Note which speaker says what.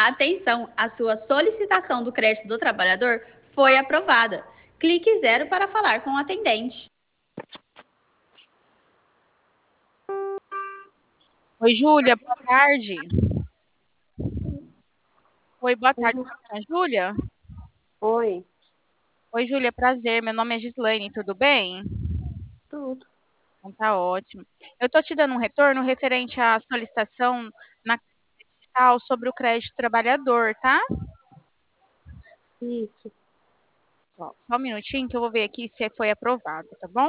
Speaker 1: Atenção, a sua solicitação do crédito do trabalhador foi aprovada. Clique zero para falar com o atendente.
Speaker 2: Oi, Júlia, boa tarde. Oi, boa tarde,
Speaker 3: Uhum.
Speaker 2: Júlia.
Speaker 3: Oi,
Speaker 2: Oi, Júlia, prazer. Meu nome é Gislaine, tudo bem?
Speaker 3: tudo.
Speaker 2: Então tá ótimo. Eu tô te dando um retorno referente à solicitação na digital sobre o crédito trabalhador, tá?
Speaker 3: Isso.
Speaker 2: Só um minutinho que eu vou ver aqui se foi aprovado, tá bom?